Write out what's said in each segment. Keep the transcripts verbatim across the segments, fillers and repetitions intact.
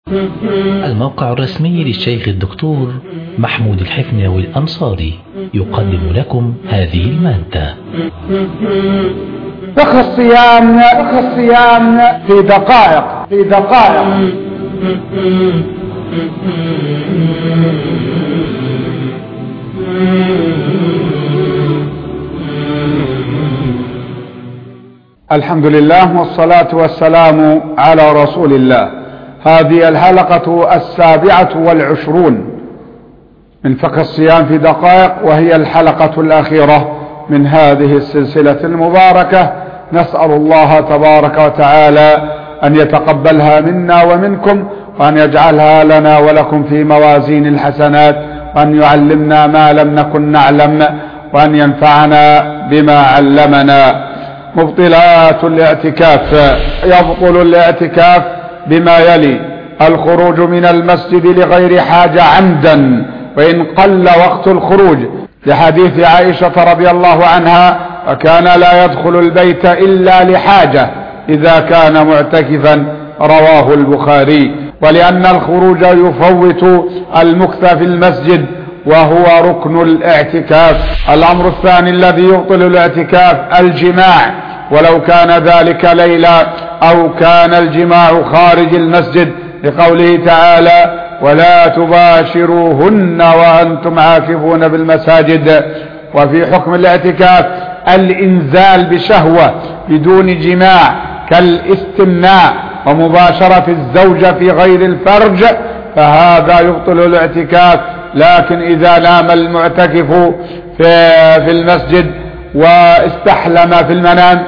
الموقع الرسمي للشيخ الدكتور محمود الحفناوي الأنصاري يقدم لكم هذه المادة. فقه الصيام فقه الصيام في دقائق في دقائق الحمد لله والصلاة والسلام على رسول الله. هذه الحلقة السابعة والعشرون من فقه الصيام في دقائق، وهي الحلقة الأخيرة من هذه السلسلة المباركة. نسأل الله تبارك وتعالى أن يتقبلها منا ومنكم، وأن يجعلها لنا ولكم في موازين الحسنات، وأن يعلمنا ما لم نكن نعلم، وأن ينفعنا بما علمنا. مبطلات الاعتكاف: يبطل الاعتكاف بما يلي: الخروج من المسجد لغير حاجة عمدا وإن قل وقت الخروج، لحديث عائشة رضي الله عنها: وكان لا يدخل البيت إلا لحاجة إذا كان معتكفا، رواه البخاري. ولأن الخروج يفوت المكث في المسجد وهو ركن الاعتكاف. الأمر الثاني الذي يبطل الاعتكاف: الجماع، ولو كان ذلك ليلا أو كان الجماع خارج المسجد، لقوله تعالى: ولا تباشروهن وأنتم عاكفون بالمساجد. وفي حكم الاعتكاف الإنزال بشهوة بدون جماع، كالاستمناء ومباشرة الزوجة في غير الفرج، فهذا يبطل الاعتكاف. لكن إذا نام المعتكف في المسجد واستحلم في المنام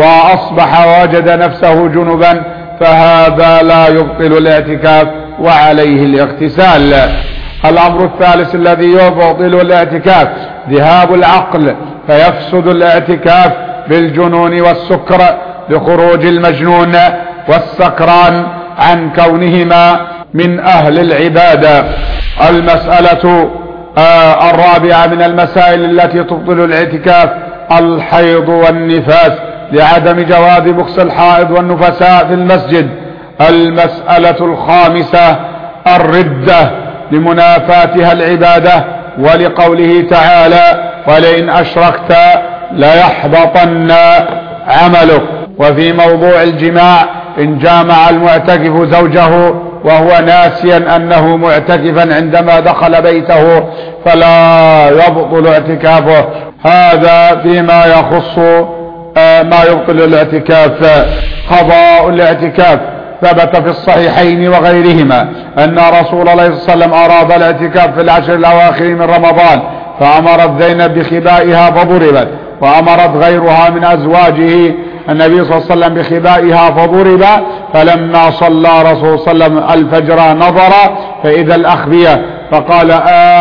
وأصبح وجد نفسه جنبا، فهذا لا يبطل الاعتكاف وعليه الاغتسال. الأمر الثالث الذي يبطل الاعتكاف: ذهاب العقل، فيفسد الاعتكاف بالجنون والسكر، لخروج المجنون والسكران عن كونهما من أهل العبادة. المسألة آه الرابعة من المسائل التي تبطل الاعتكاف: الحيض والنفاس، لعدم جواز بخس الحائض والنفساء في المسجد. المسألة الخامسة: الردة، لمنافاتها العبادة، ولقوله تعالى: ولئن أشركت ليحبطن عملك. وفي موضوع الجماع: إن جامع المعتكف زوجه وهو ناسيا أنه معتكفا عندما دخل بيته فلا يبطل اعتكافه. هذا فيما يخص ما يبطل الاعتكاف. قضاء الاعتكاف: ثبت في الصحيحين وغيرهما أن رسول الله صلى الله عليه وسلم أراد الاعتكاف في العشر الأواخر من رمضان، فأمرت زينب بخبائها فضربت، وأمرت غيرها من أزواجه النبي صلى الله عليه وسلم بخبائها فضرب. فلما صلى رسول صلى الله عليه وسلم الفجر نظر فإذا الأخبية، فقال: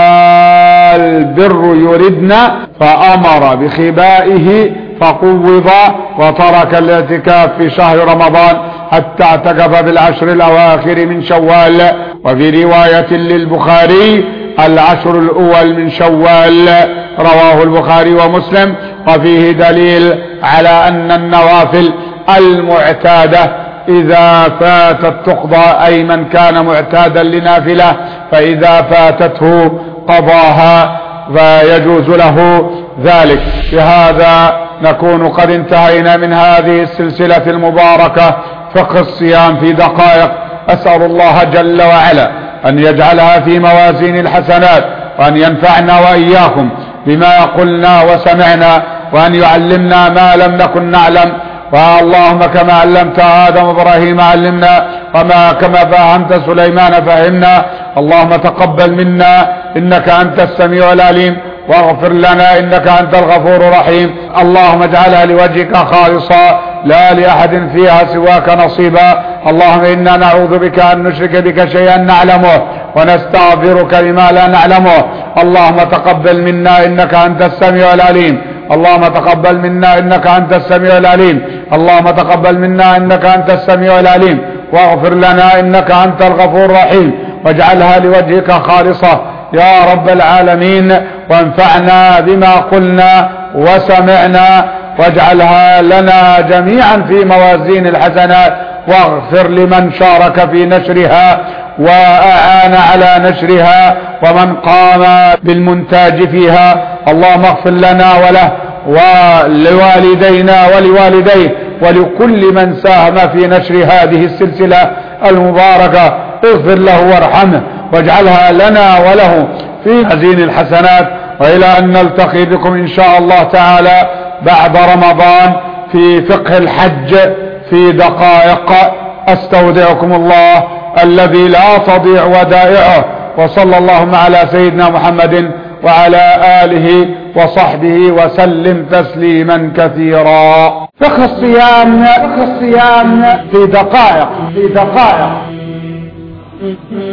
البر يردنا، فأمر بخبائه فقوض، وترك الاعتكاف في شهر رمضان حتى اعتكف بالعشر الأواخر من شوال. وفي رواية للبخاري: العشر الأول من شوال، رواه البخاري ومسلم. وفيه دليل على أن النوافل المعتادة إذا فاتت تقضى، أي من كان معتادا لنافلة فإذا فاتته قضاها فيجوز له ذلك. بهذا نكون قد انتهينا من هذه السلسلة المباركة فقه الصيام في دقائق. أسأل الله جل وعلا أن يجعلها في موازين الحسنات، وأن ينفعنا وإياكم بما قلنا وسمعنا، وأن يعلمنا ما لم نكن نعلم. اللهم كما علمت آدم وإبراهيم علمنا، وما كما فهمت سليمان فهمنا. اللهم تقبل منا إنك أنت السميع العليم، واغفر لنا إنك أنت الغفور الرحيم. اللهم اجعلها لوجهك خالصا، لا لأحد فيها سواك نصيبا. اللهم إنا نعوذ بك أن نشرك بك شيئا نعلمه، ونستغفرك لما لا نعلمه. اللهم تقبل منا إنك أنت السميع العليم. اللهم تقبل منا إنك أنت السميع العليم. اللهم تقبل منا إنك أنت السميع العليم، واغفر لنا إنك أنت الغفور الرحيم. واجعلها لوجهك خالصة يا رب العالمين، وانفعنا بما قلنا وسمعنا، واجعلها لنا جميعا في موازين الحسنات، واغفر لمن شارك في نشرها، وأعان على نشرها ومن قام بالمونتاج فيها. اللهم اغفر لنا وله ولوالدينا ولوالديه ولكل من ساهم في نشر هذه السلسلة المباركة. اغفر له وارحمه واجعلها لنا وله في خزين الحسنات، وإلى أن نلتقي بكم إن شاء الله تعالى بعد رمضان في فقه الحج في دقائق. أستودعكم الله الذي لا تضيع ودائعه، وصلى اللهم على سيدنا محمد وعلى آله وصحبه وسلم تسليما كثيرا. فقه الصيام فقه الصيام في دقائق في دقائق